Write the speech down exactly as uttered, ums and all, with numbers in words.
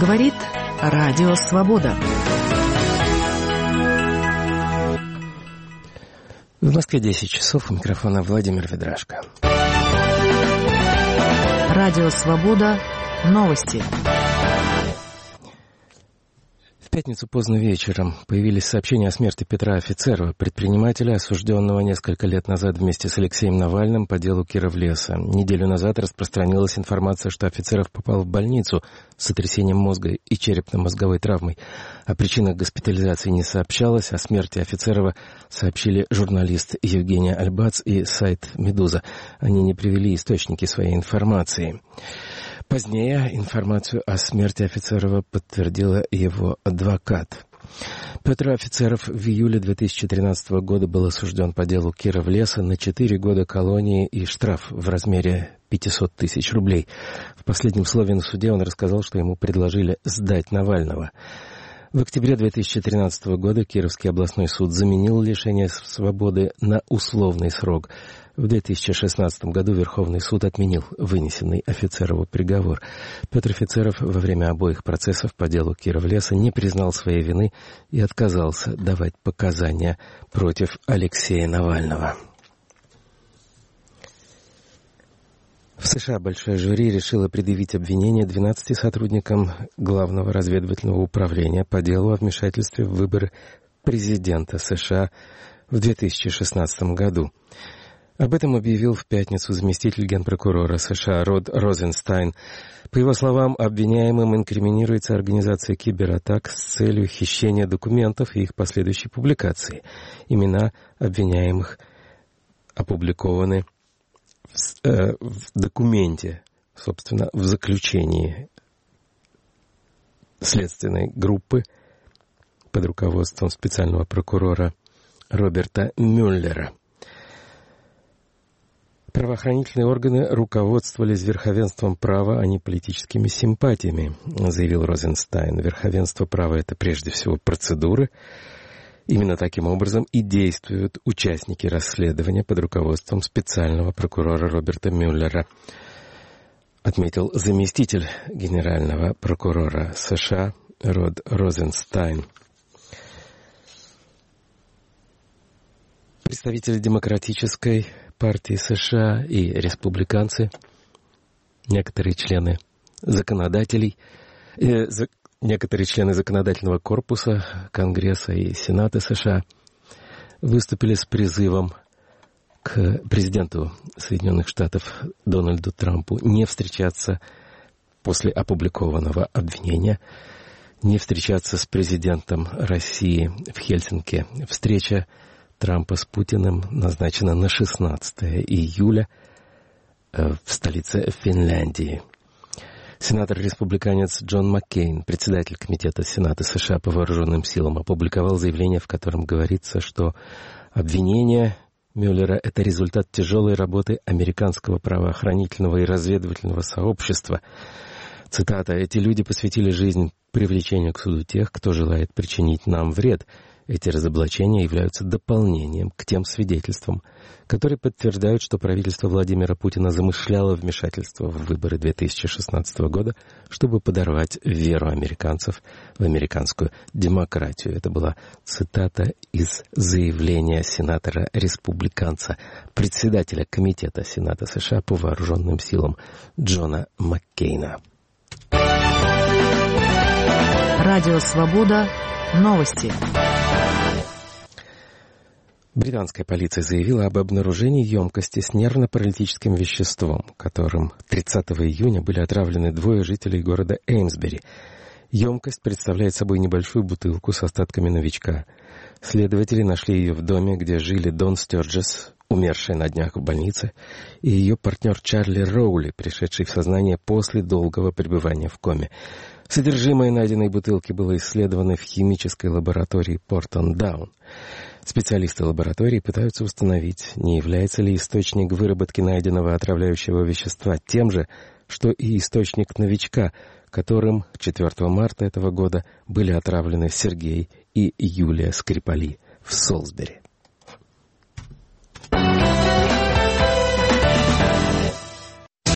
Говорит Радио Свобода. В Москве десять часов. У микрофона Владимир Ведрашко. Радио Свобода. Новости. В пятницу поздно вечером появились сообщения о смерти Петра Офицерова, предпринимателя, осужденного несколько лет назад вместе с Алексеем Навальным по делу Кировлеса. Неделю назад распространилась информация, что Офицеров попал в больницу с сотрясением мозга и черепно-мозговой травмой. О причинах госпитализации не сообщалось, о смерти Офицерова сообщили журналист Евгения Альбац и сайт «Медуза». Они не привели источники своей информации. Позднее информацию о смерти Офицерова подтвердила его адвокат. Петр Офицеров в июле две тысячи тринадцатого года был осужден по делу Кировлеса на четыре года колонии и штраф в размере пятьсот тысяч рублей. В последнем слове на суде он рассказал, что ему предложили сдать Навального. В октябре две тысячи тринадцатого года Кировский областной суд заменил лишение свободы на условный срок. В две тысячи шестнадцатом году Верховный суд отменил вынесенный Офицерову приговор. Петр Офицеров во время обоих процессов по делу Кировлеса не признал своей вины и отказался давать показания против Алексея Навального. В США большое жюри решило предъявить обвинение двенадцати сотрудникам Главного разведывательного управления по делу о вмешательстве в выборы президента США в две тысячи шестнадцатом году. Об этом объявил в пятницу заместитель генпрокурора США Род Розенстайн. По его словам, обвиняемым инкриминируется организация кибератак с целью хищения документов и их последующей публикации. Имена обвиняемых опубликованы в, э, в документе, собственно, в заключении следственной группы под руководством специального прокурора Роберта Мюллера. Правоохранительные органы руководствовались верховенством права, а не политическими симпатиями, заявил Розенстайн. Верховенство права — это прежде всего процедуры. Именно таким образом и действуют участники расследования под руководством специального прокурора Роберта Мюллера, отметил заместитель генерального прокурора США Род Розенстайн. Представители Демократической партии США и республиканцы, некоторые члены законодателей, э, за, некоторые члены законодательного корпуса Конгресса и Сената США выступили с призывом к президенту Соединенных Штатов Дональду Трампу не встречаться после опубликованного обвинения, не встречаться с президентом России в Хельсинки. Встреча Трампа с Путиным назначена на шестнадцатое июля в столице Финляндии. Сенатор-республиканец Джон Маккейн, председатель Комитета Сената США по вооруженным силам, опубликовал заявление, в котором говорится, что обвинение Мюллера — это результат тяжелой работы американского правоохранительного и разведывательного сообщества. Цитата: «Эти люди посвятили жизнь привлечению к суду тех, кто желает причинить нам вред. Эти разоблачения являются дополнением к тем свидетельствам, которые подтверждают, что правительство Владимира Путина замышляло вмешательство в выборы две тысячи шестнадцатого года, чтобы подорвать веру американцев в американскую демократию». Это была цитата из заявления сенатора-республиканца, председателя Комитета Сената США по вооруженным силам Джона Маккейна. Радио Свобода. Новости. Британская полиция заявила об обнаружении емкости с нервно-паралитическим веществом, которым тридцатого июня были отравлены двое жителей города Эймсбери. Емкость представляет собой небольшую бутылку с остатками новичка. Следователи нашли ее в доме, где жили Дон Стёрджес, умершая на днях в больнице, и ее партнер Чарли Роули, пришедший в сознание после долгого пребывания в коме. Содержимое найденной бутылки было исследовано в химической лаборатории Портон-Даун. Специалисты лаборатории пытаются установить, не является ли источник выработки найденного отравляющего вещества тем же, что и источник новичка, которым четвёртого марта этого года были отравлены Сергей и Юлия Скрипали в Солсбери.